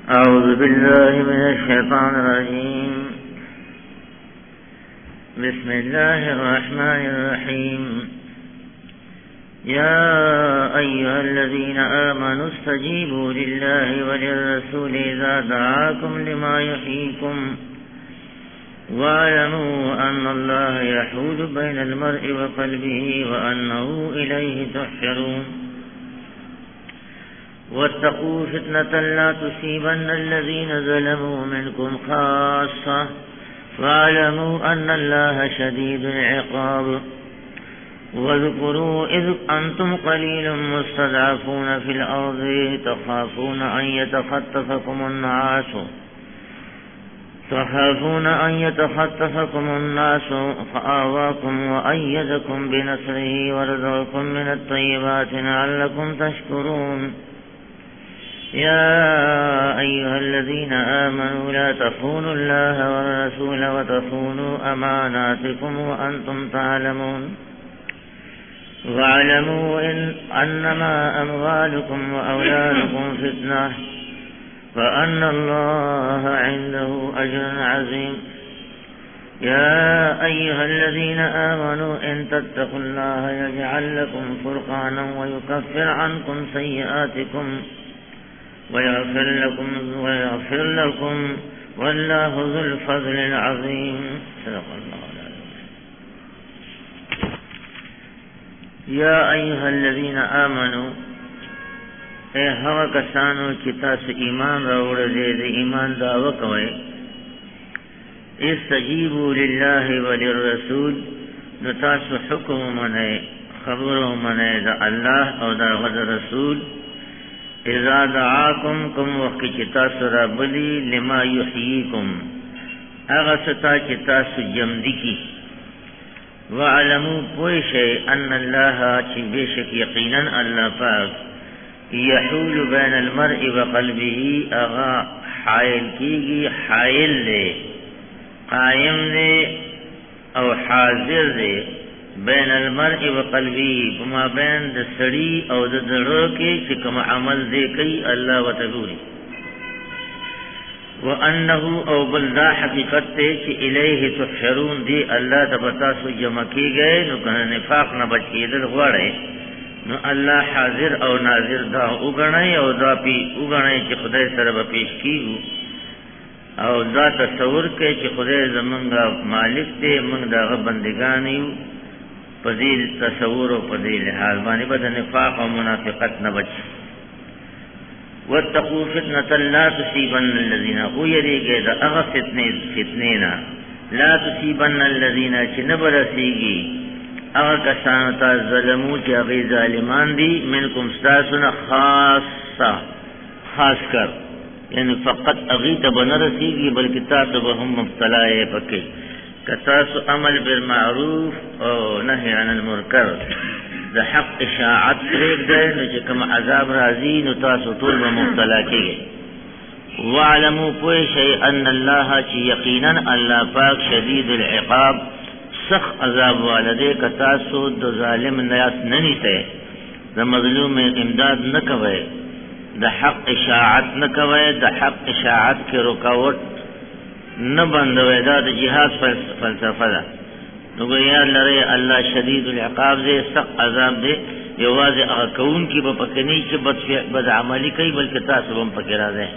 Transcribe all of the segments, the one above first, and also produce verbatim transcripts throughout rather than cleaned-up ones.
أعوذ بالله من الشيطان الرجيم. بسم الله الرحمن الرحيم. يا أيها الذين آمنوا استجيبوا لله وللرسول إذا دعاكم لما يحييكم واعلموا أن الله يحول بين المرء وقلبه وأنه إليه تحشرون. واتقوا فتنة لا تصيبن الذين ظلموا منكم خاصة واعلموا أن الله شديد العقاب. واذكروا إذ أنتم قليل مستضعفون في الأرض تخافون أن يتخطفكم الناس تخافون أن يتخطفكم الناس فآواكم وأيدكم بنصره ورزقكم من الطيبات لعلكم تشكرون. يا أيها الذين آمنوا لا تخونوا الله والرسول وتخونوا أماناتكم وأنتم تعلمون. واعلموا إن أنما أموالكم وأولادكم فتنة وأن الله عنده أجر عظيم. يا أيها الذين آمنوا إن تتقوا الله يجعل لكم فرقانا ويكفر عنكم سيئاتكم ويغفر لكم ويغفر لكم والله ذو الفضل العظيم. صدق الله العظيم. يا أيها الذين آمنوا اے هغه کسانو چې تاسو ایمان راوړل دي ایمان دعوه کوئ استجیبوا لله وللرسول نو تاسو حکم منئ خبرو منئ د الله او د رسول اذا دعاکم کم وقت چې تاسو را بلی لما یحییکم هغه ستا چې تاسو جمدی کی وعلموا پوښی ان الله چې بشک یقینا الله پاک یحول بین المرء وقلبه اغا حائل کیږي حائل دی قائم دی او حاضر دی بین المرء وقلبه وما بین د سړی او د زړه کې چې کوم عمل دی کوي الله وتعالى وانه او بلدا حقیقت ته چې الیه تحشرون دی الله تبارک جمع کیږي نو کنه نفاق نه بچ کېدل غواړي نو الله حاضر او ناظر دا وګڼي او دا پی وګڼي چې خدای سره به پیش کیږي او دا تصور کوي چې خدای زمونږه مالک دی موږ دغه بندگان یو فضیل تصور او فضیل حال باندې بد نفاق او منافقت نه بچ. واتقوا فتنة لا تصيبن الذين ويريږي دا هغه فتنه فتنینا لا تصيبن الذين چې نه برسیږي هغه کسانو ته ظلمو چې هغه ظالمان دي منکم استاسنا خاصه خاص کر یعنی فقط هغه ته بنرسیږي بلکې تاسو به هم مبتلا یې پکې کتاسو عمل بالمعروف او نهی عن المنکر د حق اشاعت پرېږدئ نو چې کوم عذاب راځي نو تاسو ټول به مبتلا کېږئ. واعلموا پوه شئ ان الله چې یقینا الله پاک شدید العقاب سخت عذاب والده کتاسو د ظالم نیاس نه نیسئ د مظلوم امداد نه کوئ د حق اشاعت نه کوئ د حق اشاعت کې رکاوټ نه بندوي دا د جهاد فلسفه ده نو ګیا لري الله شدید العقاب دې سخت عذاب دې یوازې هغه کون کې په پکني چې بد بد عملي کوي بلکې تاسو هم پکې راځي.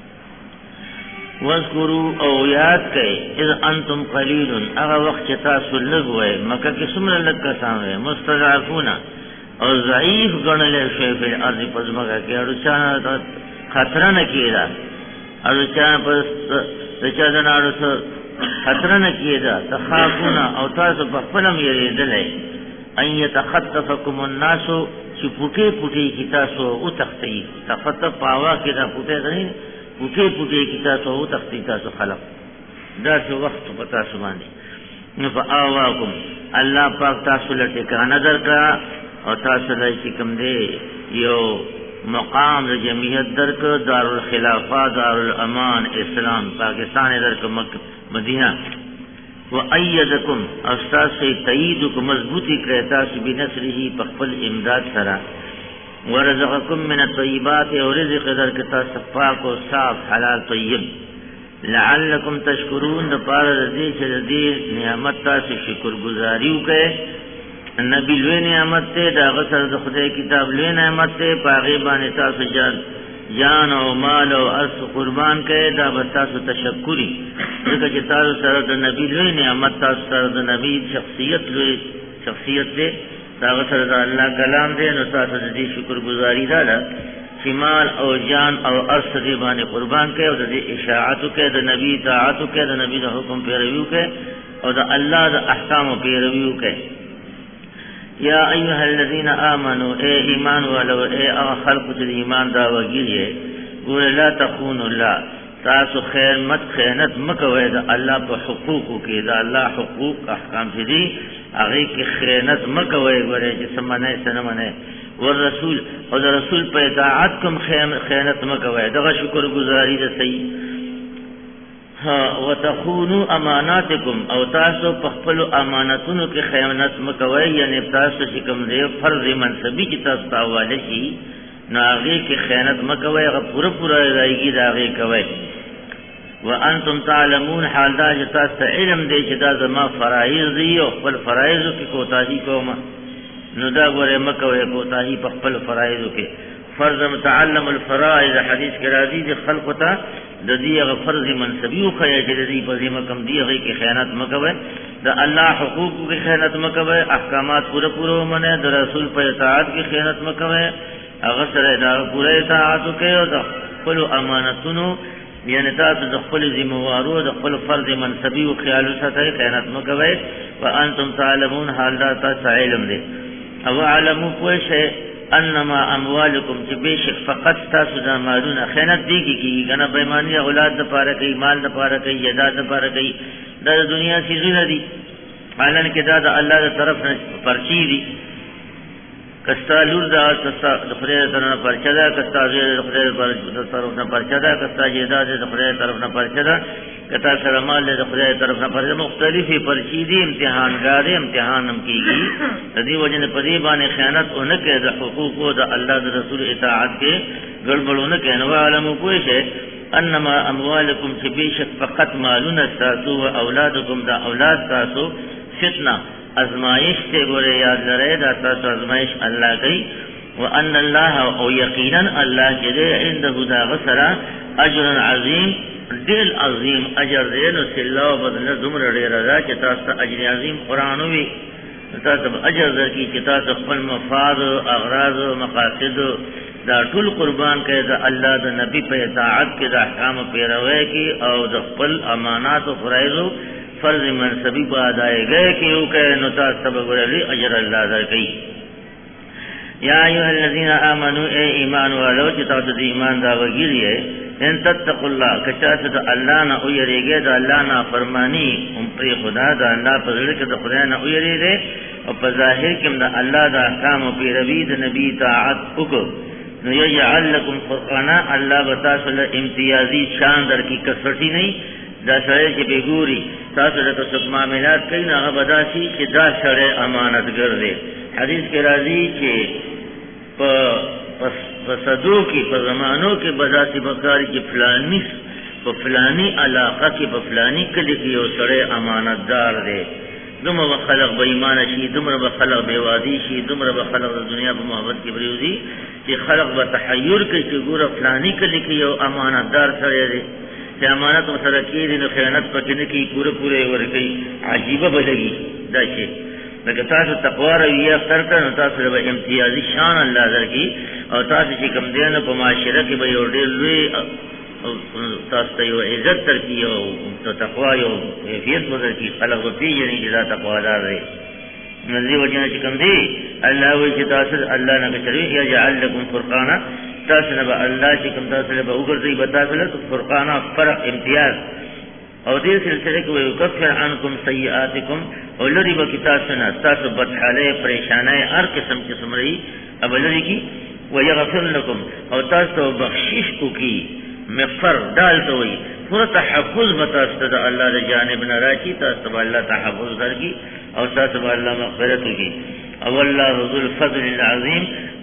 واذکروا او یاد کړئ اذ انتم قلیل هغه وخت چې تاسو لږ وئ مکه کې څومره لږ کسان وئ مستضعفون او ضعیف ګڼل شوي په ارض پزماګه کې اړو چا خطر نه کیدا اړو چا په چا د ناړو سره خطر نه کیدا تخافون او تاسو په خپلم یریدلې ان يتخطفكم الناس چې پوټي پوټي کی تاسو او تختی تخطف پاوا کې دا پوټي غني پوټي پوټي کی تاسو او تختی تاسو خلق دا څو وخت په تاسو باندې نو فآواکم الله پاک تاسو لټه کا نظر کا او تاسو لای چې کوم دی یو مقام د جمعیت درک دارالخلافه دارالامان اسلام پاکستان درک مدینہ و ایدکم استاس تاییدکم مضبوطی کړه تاسو بنصره په خپل امداد سره ورزقکم من الطیبات اور رزق در کتا صفاق و صاف حلال طیب لعلکم تشکرون د پار رضی چې دې نعمت تاسو شکر گزاریو کې نبی لوی نعمت ته دا غسر د خدای کتاب لوی نعمت ته پاغي باندې تاسو جان جان او مال او ارث قربان کړي دا به تاسو تشکری ځکه چې تاسو سره د نبی لوی نعمت تاسو سره د نبی شخصیت لوی شخصیت دې دا غسر د الله کلام دې نو تاسو دې شکر گزاری دا چې مال او جان او ارث دې باندې قربان کړي او دې اشاعت کړي د نبی اطاعت کړي د نبی د حکم پیروي کړي او د الله د احکام پیروي کړي یا ایها الذین آمنوا اے ایمان والو اے خلق چې ایمان دا وګیږي ګور لا تخونوا الله تاسو خیر مت خیانت مکوئ د الله په حقوقو کې دا الله حقوق احکام دي هغه کې خیانت مکوئ ګورې چې سمنه سنمنه والرسول او د رسول په اطاعت کوم خیانت مکوئ دغه شکر گزاری ده صحیح ها وتخونوا اماناتکم او تاسو په خپل امانتونو کې خیانت مکوئ یعنی تاسو چې کوم دی فرض منصبی چې تاسو تاواله شي ناغي کې خیانت مکوئ هغه پوره پوره راځي داغه کوي وانتم تعلمون حال دا چې تاسو علم دی چې دا زما فرایض دي او خپل فرایض کې کوتاهی کوم نو دا غره مکوئ کوتاهی په خپل فرایض کې فرض متعلم الفرائض حدیث کې راځي چې خلق ته د دې هغه فرض منصبی او خیا چې د دې په ذمہ کم دی هغه کې خیانت مکوئ د الله حقوق کې خیانت مکوئ احکامات پوره پوره منه د رسول په اطاعت کې خیانت مکوئ هغه سره دا پوره اطاعت کوي او د خپل امانتونو یعنی تاسو د خپل ذمہوارو د خپل فرض منصبی او خیال سره خیانت مکوئ وانتم تعلمون حال دا تاسو علم دی او علمو پوښه انما اموالکم چې بشک فقط تاسو د مالونو خیانت دی کی کنه بېمانی اولاد د پاره کوي مال د پاره کوي یادات د پاره کوي د دنیا سيزونه دي حالان کې دا د الله تر طرف نه پرچی دي کستا لور دا کستا د خدای طرف نه پرچا ده کستا د خدای طرف نه پرچا ده کستا یادات د خدای طرف نه پرچا ده کتا سره مال د خدای طرف نه پرچا مختلفي پرچی دي امتحانګار امتحان هم کیږي د دې وجه نه پدې باندې خیانت اونکه د حقوق او د الله د رسول اطاعت کې ګړبړونه کوي نو علمو کوی شي انما اموالکم چې بشک فقط مالونه تاسو او اولادکم دا اولاد تاسو فتنه ازمائش ته ګوره یاد لرئ دا تاسو ازمائش الله کوي وان الله او یقینا الله چې عنده دا غسرا اجر عظیم دل عظیم اجر دې نو سلا بدل زمر ډیر را چې تاسو اجر عظیم قران وی تاسو اجر درکې چې تاسو خپل مفاد اغراض مقاصد دا ټول قربان کړي دا الله د نبی په اطاعت کې د احکام پیروي کې او د خپل امانات او فرایض فرض منصبی په ادایګۍ کې یو کې نو تاسو به ورلي اجر الله درکې یا ایها الذین آمنوا ای ایمان والو چې تاسو د ایمان دا وګړي ان تتقوا الله کچاسه د الله نه او یریږي د الله نه فرمانی هم پر خدا د الله په ځل کې د خدای نه او یریږي او په ظاهر کې د الله د احکام او پیروي د نبی اطاعت وکړو نو یجعل لكم فرقانا الله بتاسل امتیازی شان در کی کسرتی نه دا سره چې بګوري تاسو د څه معاملات کوي نه بداسي چې دا سره امانتګر دی حدیث کې راځي چې په په صدو کې په زمانو کې بداسي بکاری چې فلانی په فلانی علاقه کې په فلانی کلی کې یو سره امانتدار دی دومره خلق به ایمان شي دومره خلق به وادي شي دومره خلق د دنیا په محبت کې بریوزي چې خلق به تحیر کوي چې ګوره فلانی کلی کې یو امانتدار سره دی چې امانت سره کېږي نو خیانت پکې نه کوي پوره پوره ورګي عجیبه بلګي دا شي لکه تاسو تقوا روي اختر کړه تاسو به امتیازي شان الله درکې او تاسو چې کوم دینه په معاشره کې به یو ډېر لوی تاسو ته یو عزت درکې او تقوا یو کیفیت درکې خلک به پیژني چې دا تقوا دار دی نزي وجنه چې کوم دی الله وی چې تاسو الله نه کړی یا جعل لكم فرقانا تاسو نه الله چې کوم تاسو به وګرځي به تاسو له فرقانا فرق امتیاز او دې سلسله کې وي کفر عنکم سیئاتکم او لری به تاسو نه تاسو بدحاله پریشانای هر قسم کې سمري ابلری کی ويغفر لكم او تاسو بخشش کوي مغفر دالته وي پورا تحفظ بتاسو ته الله له جانب نه راځي تاسو الله تحفظ درکې او تاسو الله مغفرت کوي او الله ذو الفضل العظیم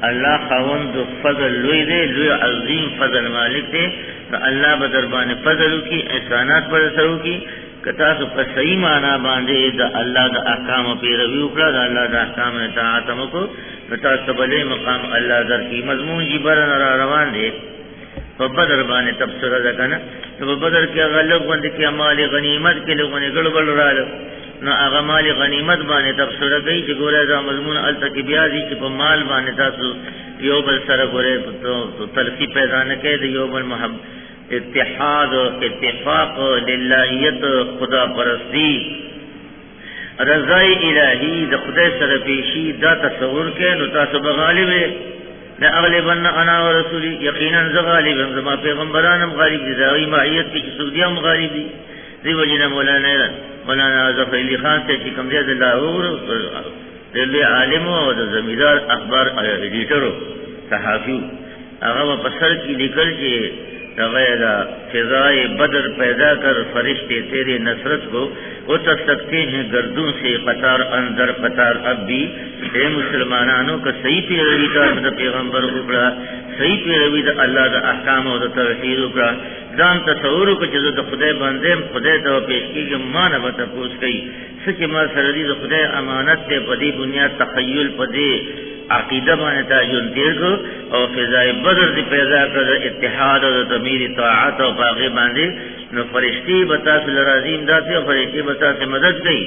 الله خوند فضل لوی دی، لوی عظیم فضل مالک دی. الله به در باندې فضل وکي، احسانات پر سره وکي. که تاسو په صحیح معنا باندې د الله د احکامو پیروي وکړه، د الله د احکامو اطاعت وکړو، نو تاسو بلې مقام الله درکړي. مضمون جی بر را روان دی په بدر باندې تبصره ده کنه. په بدر کې غلط باندې کې مال غنیمت کې لغونه ګړبل رااله، نو هغه مال غنیمت باندې تبصره کوي چې ګوره دا مضمون الته کې بیا دي چې په مال باندې تاسو یو بل سره ګوره تو تلفی پیدا نه کړي، د یو بل محبت اتحاد اتفاق للہیت خدا پرستی رضای الہی د خدای سره پیشی دا تصور کې نو تاسو بغالب لا اغلبن انا ورسولی یقینا ز غالب زما پیغمبرانم غالب دي، داوی معیت کې چې سعودیان غالب دي. دی وجنه مولانا مولانا ظفر علی خان ته چې کوم دی د لاهور د عالم او د زمیدار اخبار ایډیټر صحافي هغه په سر کې لیکل چې تغیرہ فضائے بدر پیدا کر فرشتے تیرے نصرت کو اتر سکتے ہیں گردوں سے قطار اندر قطار. اب بھی اے مسلمانانوں کا صحیح پیروی کا پیغمبر اکڑا، صحیح پیروی دا اللہ دا احکام و دا توحید اکڑا. دان تصور کو جزو دا خدای بندے خدای دا پیش کی کہ مانا بتا پوچھ گئی سچ ما سردی دا خدای امانت تے پدی بنیاد تخیل پدی عقیدہ باندې تعین تیر کو او فضائے بدر دی پیدا کړ اتحاد او ضمیر طاعت او باغی باندې نو فرشتي بتا سل رازیم ذات او فرشتي بتا سے مدد گئی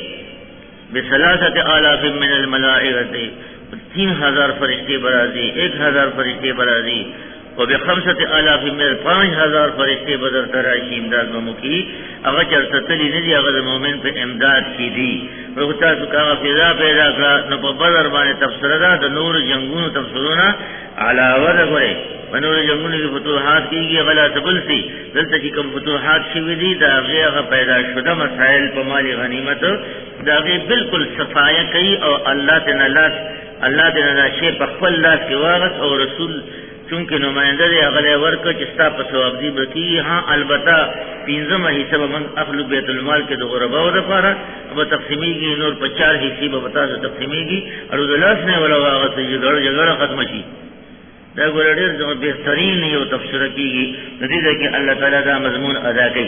بثلاثه آلاف من الملائکه، تین ہزار فرشتے برازی، ایک ہزار فرشتے برازی و بخمسه آلاف من پانچ ہزار فرشتے بدر تراشی امداد ممکی. اگر چرته تلی ندی اگر مومن په امداد کی دی وګتا څو کا فضا پیدا کړه نو په بدر باندې تفسیر دا د نور جنگونو تفسیرونه علاوه ده غره نور جنگونو کې فتوحات کیږي غلا تبل سي دلته چې کوم فتوحات شوي دي دا هغه پیدا شوه مسائل په مال غنیمت دا هغه بالکل صفایا کوي او الله تعالی لاس الله تعالی شی په خپل لاس کې واغس او رسول چونکه نمائنده دی هغه ورکه چې ستا په ثواب دی بکی. ها البته پنځمه حصہ به من اهل بیت المال کې د غرباو لپاره به تقسیمیږي، نور په چار حصے به پتا څه تقسیمیږي او د لاس نه ولا واغه چې جګړه جګړه ختم شي. دا ګور ډېر زموږ بهترین یو تفسیر کیږي د دې کې الله تعالی دا مضمون ادا کوي.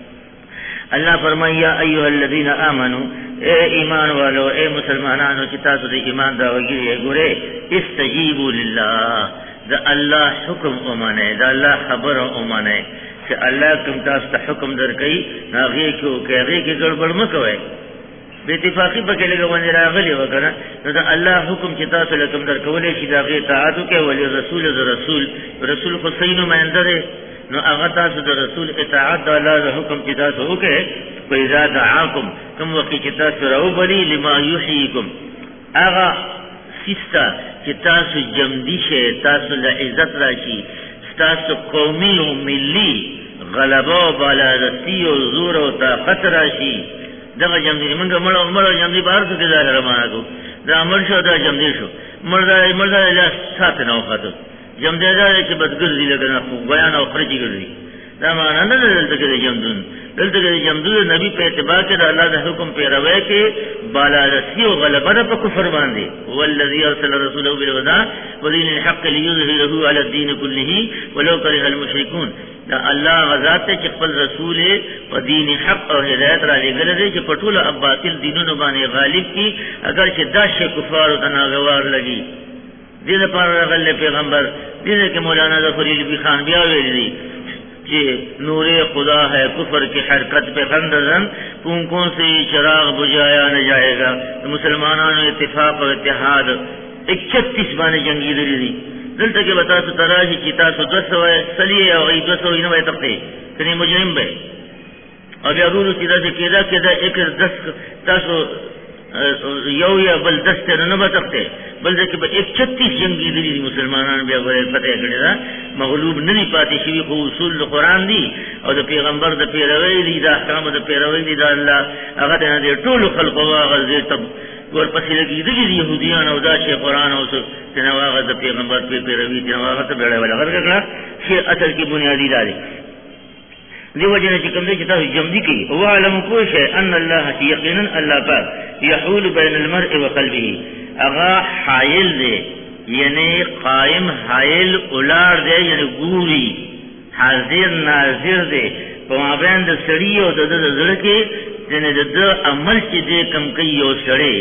اللہ فرمایا یا ایها الذین آمنوا اے ایمان والو اے مسلمانانو چې تاسو د ایمان دا وګړي ګوره استجیبوا لله دا الله حکم اومانه دا الله خبر اومانه چې الله کوم تاسو ته حکم درکړي هغه کو کوي کې ګړبړ مکوئ به اتفاقی په کې لګونه راغلی وکړه نو دا الله حکم چې تاسو له کوم درکولې شي دا غي اطاعت کوي ولې رسول د رسول رسول حسین مهندره نو هغه تاسو د رسول اطاعت د الله حکم چې تاسو وکړي پیدا دعاکم کوم وخت چې تاسو راو بلی لما یحییکم هغه سیستا چې تاسو جمدی شئ تاسو له عزت راشي تاسو قومي او ملي غلبه او بالادستی او زور او طاقت راشي دغه جمدی موږ مړو مړو جمدی بار څه ظاهر مانو دا امر شو دا جمدی شو مردا مردا له سات نه وخته جمدی دا چې بدګرځي لګنه خو بیان او خرجي ګرځي دا معنا نه دلته کې جمدون دلته کې جمدون نبی په اتباع کې د الله د حکم پیروي کې بالادستی او غلبه په کفر باندې والذي ارسل رسوله بالهدى ودين الحق ليظهره على الدين كله ولو كره المشركون. دا الله غزاد ته چې خپل رسول او دین حق او هدایت را لګل دي چې په ټول اباطل دینونو باندې غالب کی اگر چې دا شی کفار او ناغوار لګي. دې لپاره غل پیغمبر دې کې مولانا ظفر علی خان بیا ویلي کہ نور خدا ہے کفر کی حرکت پہ خندزن پونکوں سے چراغ بجھایا نہ جائے گا. مسلمانوں نے اتفاق اور اتحاد اکتیس بانے جنگی دلی دی دلتا کہ بتا تو تراشی چیتا سو دس ہوئے سلیے اور دس ہوئی نوے تقتے کنی مجرم بے اور یا رولو چیتا سے کیدا کیدا ایک دس تاسو یو یا بل دستے نبا تقتے بلکہ کہ ایک چھتیس جنگی دلی دی مسلمانان بیا غیر فتح کرنے دا مغلوب ندی پاتی شوی خو اصول قرآن دی او دا پیغمبر دا پیروی دی دا احکام دا پیروی دی دا اللہ اگر تینا دے طول خلق واغر زیر تب ور پسی لگی دی دی یہودیان او دا شیخ قرآن او تینا واغر دا پیغمبر پی پیروی تینا واغر تا بیڑا والا غرق کرنا شیر اصل کی بنیادی داری دی وجہ چکم دے چتا جمدی کی وعلم کوش ہے ان اللہ یقینا اللہ پاک یحول بین المرء و قلبه اغا حائل دے یعنی قائم حائل اولار دے یعنی گوری حاضر ناظر دے پمابین د سړی او د د زړه کې یعنی د عمل چې دې کم کوي یو سړی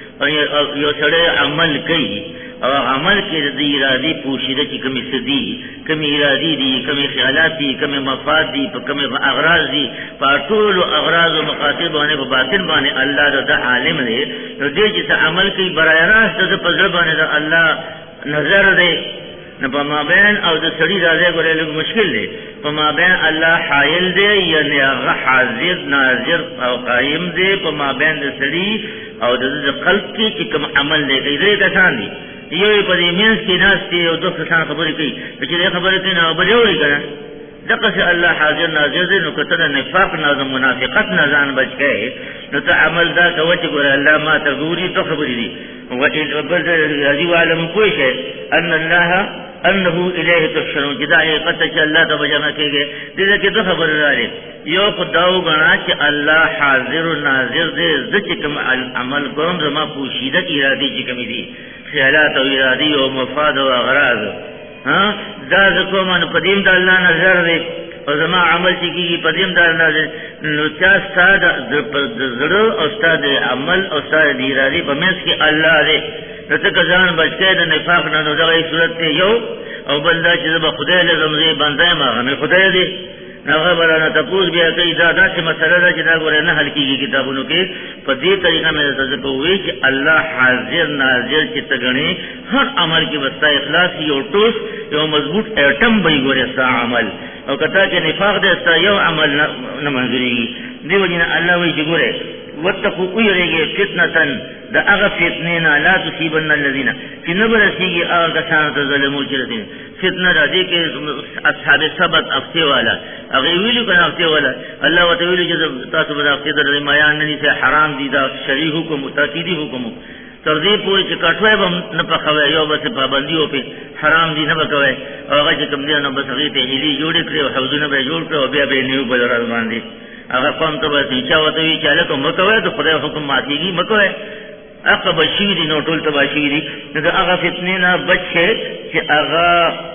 او یو سړی عمل کوي او عمل کې د ارادي پوښیده چې کومې سدي کومې ارادي دي کومې خیالات دي کومې مفاد دي په کومې اغراض دي په ټول اغراض او مقاصد باندې په باطن باندې الله د عالم دی نو دې چې عمل کوي برای راست د پزړه باندې د الله نظر دی نو په مابین او د سړي راځي ګورې لږ مشکل دی په مابین الله حائل دی یعنی هغه حاضر ناظر او قائم دی په مابین د سړي او د قلب کې چې کوم عمل دی دې کسان دي یو په دې مینس کې ناس دي او دوه کسان خبرې کوي چې دې خبرې کوي نو بل یو کنه دغه چې الله حاضر ناظر دی نو کته نفاق نازم منافقت نه ځان بچ کړي نو ته عمل دا کوي چې ګور الله ما ته ګوري ته خبرې دي او بل دې عالم کوی شي ان الله انه الیه تحشرون چې دا حقیقت چې الله ته بجما کېږي دې کې څه خبر راځي یو خداو غنا چې الله حاضر او ناظر دې ځکه کوم عمل کوم زما پوشیده ارادي چې کوم دي خیالات او ارادي او مفاد او اغراض ها دا ځکه مون قدیم د الله نظر دې او زما عمل چې کیږي قدیم د الله نظر نو چې ستاد زړه او ستاد عمل او ستاد ارادي په مېس کې الله دې نو ته ځان بچی د نفاق نه نو دغه صورت ته یو او بل دا چې به خدای له زمزه باندې ما غنه خدای دې هغه برانه تاسو بیا کوي دا داسې مسله ده چې دا ګوره نه حل کیږي کتابونو کې په دې طریقه مې تاسو ته وایي چې الله حاضر ناظر چې تګنی هر عمل کې وستا اخلاص یو ټوس یو مضبوط اټم به ګوره ستا عمل او کته چې نفاق دې ستا یو عمل نه منځري دی وجنه الله وایي چې ګوره واتقوا ويرجع فتنة دا اغا فتنینا لا تصيبن الذين في نبر سيگي اغا کسان تظلمو چرتين فتنة دا دي که اصحاب سبت افتے والا اغا ویلو کنا افتے والا اللہ و تویلو جزا تاسو بدا افتے در رمایان ننی سے حرام دی دا شریح حکم تاکیدی حکم تردی پوری چه کٹوئے با نپخوئے یو بس پابندیو پی حرام دی نپکوئے اغا چه کم دیا نبس غیط حیلی جوڑی کرے و حوضو نبی جوڑ کرے و بیا بے نیو بلر ازمان دی اغا قوم تبا سنچا و توی چالے کو مکوئے تو خدای حکم ماتی گی مکوئے اقا بشوی دی نو ټول تبا شوی دی نو دا اغا فتنینا بچ ہے چه اغا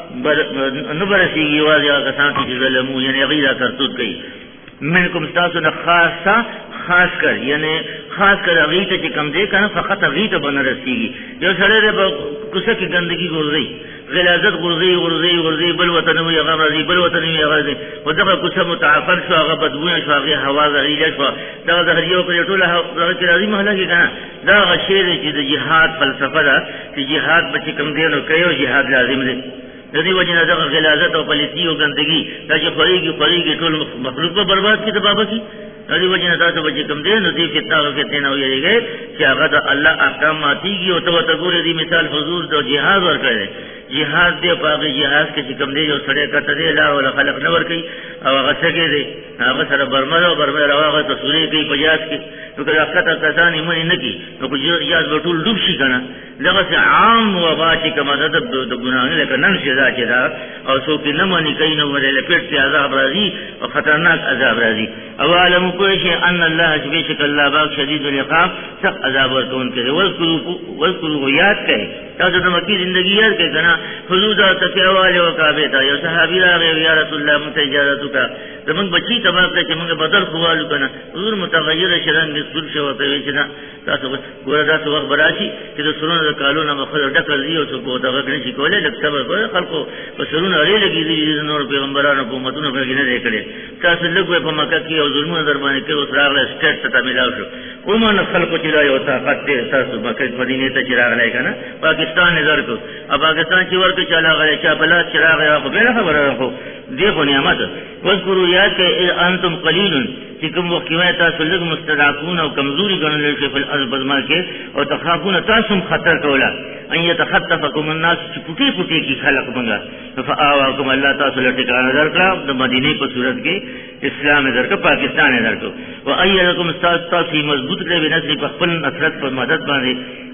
نبرسیگی واضی اغا کسان کی ظلمو یعنی غیرہ کرتوت کئی منکم ستاسونا خاصا خاص کر یعنی خاص کر اغیتا چه کم دے کنا فقط اغیتا بنرسیگی جو سرے دے با کسا کی گندگی گرزی غلازت غرزی غرزی غرزی بل وطنوی اغا رضی بل وطنوی اغا رضی و دقا کسا متعفر شو اغا بدبوین شو اغی حواز اغیلہ شو دقا دخلیو پر یطول اغا کی رضی محلہ کی کنا دا اغا شیر چی دا جہاد فلسفہ دا چی جہاد بچی کم دینو کئیو جہاد لازم دے دې وجنه دغه غلاظت او پلیتی او ګندګي دا چې خوريږي خوريږي ټول مخلوق په برباد کې تباہ کی دې وجنه تاسو به کوم دې نو دې فتنه او فتنه او یریږي چې هغه د الله احکام ماتيږي او ته ته ګورې دې مثال حضور د جهاد ورکړي جهاد دې پاګه جهاد کې چې کوم دې یو سړی کته دې لا ولا خلق نه ورکي او هغه څنګه دې هغه سره برمه او برمه راوغه تصویر کوي په جهاد کې نو کله کته کسان یې مې نه کی نو کو جهاد ټول ډوب شي کنه دغه عام وبا چې کومه د د ګناهونو لکه نن سزا چې دا او څوک نه مانی کوي نو ورله پیټ عذاب راځي او خطرناک عذاب راځي او علم کوی شي ان الله سبحانه الله باغ شدید العقاب سخت عذاب ورکون کوي ولکلو ولکلو یاد کوي تاسو د مکی زندگی یاد کوي کنه حدود تکیواله او کعبه ته یو صحابي راغی یا رسول الله متجازتو کا زمون بچی تبا ته چې موږ بدل خوالو کنه حضور متغیر شرن مسل شو ته چې تاسو ګور تاسو وخت براشي چې د سرونو د کالونو مخه ډکل دی او څه کو دا غږ نشي کولای لکه صبر کوي خلکو په سرونو اړې لګي دي نور پیغمبرانو حکومتونو په کې نه کړي تاسو لږه په مکه کې او ظلمونه در باندې کې اوس راغله سټیټ ته ملاو شو ومن خلکو چې لا یو طاقت دې تاسو مکه مدینه ته چې راغلی کنه پاکستان نظر کو اب پاکستان چې ورته چلا غلی چې بلاد چې راغی خو به خبره راخو دې خو نعمت وذکروا یاد کې انتم قلیل چې کوم وخت کې تاسو لږ مستضعفون او کمزوري ګڼل شي په الارض بزما کې او تخافون تاسو خطر کولا ان يتخطفكم الناس چې پټي پټي کې خلق بنګا فآواكم الله تاسو له ټکانه درکړه د مدینه په صورت کې اسلام درکړه پاکستان درکړه و ايلکم تاسو مضبوط کړئ بنصر په خپل نصرت په مدد باندې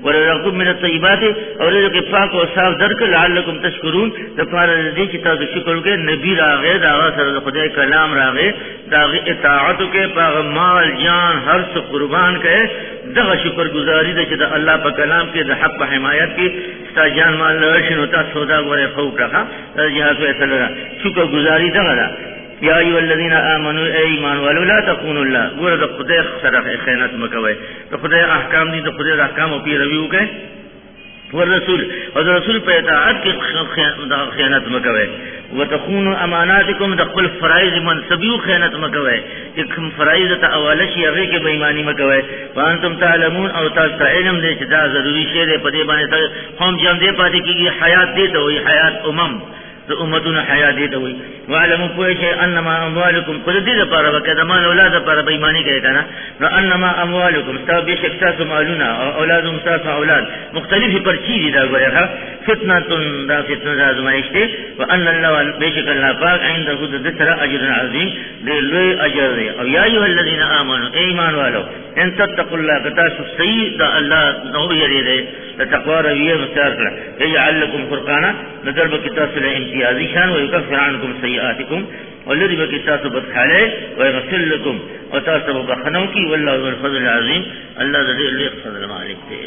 ورزقکم من الطیبات اور رزق پاک او صاف درک لعلکم تشکرون د پاره دې چې تاسو شکر وکړئ. نبی راغی دا سره د خدای کلام راغی دا اطاعت کې په مال جان هر څه قربان کړي. دغه شکر گزاری ده چې د الله په کلام کې د حق په حمایت کې ستا جان مال لرشنو تاسو سودا غوړې خو کړه دا جهاد فیصله شکر گزاری دغه ده. یا ایو الذین آمنوا ایمان ولو لا تخونوا الله ګوره د خدای سره خیانت مکوئ. د خدای احکام دي د خدای احکام او پیروي وکړئ ورسول او د رسول په اطاعت کې خیانت مکوئ. وتخونوا اماناتکم د خپل فرایض منصبیو خیانت مکوئ چې کوم فرایض ته اواله شي هغه کې بېایماني مکوئ. وانتم تعلمون او تاسو علم دې چې دا ضروري شی دی په دې باندې قوم جام دې پاتې کېږي حیات دې ته وایي حیات امم د امتونو حیا دې ته وایي. وعلموا پوه شئ انما اموالکم قل دې لپاره وکړه د مال اولاد لپاره بېایماني کوي که نه نو انما اموالکم ستا بېشک ستاسو مالونه او اولادم ستاسو اولاد مختلفې پرچې دي دا ګورې ښه فتنتون دا فتنه دا ازمایش دی. وان الله بېشک الله پاک عنده د ده سره اجر عظیم ډېر لوی اجر دی. او یا ایها الذین آمنوا ایمان والو ان تتقوا الله که تاسو صحیح د الله نه ویرېږئ د تقوا رویه مختار کړه یجعل لکم فرقانا نظر به کې تاسو له امتیازي شان ویکفر عنکم سیئاتکم والذي به کې تاسو بدخاله ویغفر لکم او تاسو به بخنو کی والله ذو الفضل العظیم الله ذو الفضل مالک دی.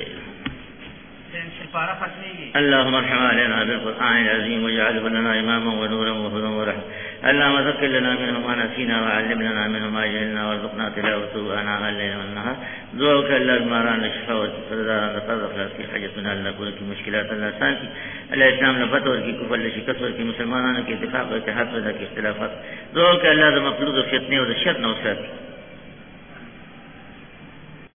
اللهم ارحم علينا بالقرآن العظيم واجعله لنا إماما ونورا وهدى ورحمة. اللهم ذكر لنا منه ما نسينا وعلم لنا منه ما جهلنا وارزقنا تلاوته آناء الليل والنهار. دعوك الله الماران الشفاء والتفضل نتفضل في حاجتنا الله كل کی مشکلات الله آسان کی اللہ اسلام نے فتح کی کفر شکست کی مسلمانوں کے اتفاق و اتحاد پیدا کی اختلافات. دعوك الله ذو مخلوق فتنه و شر نوسات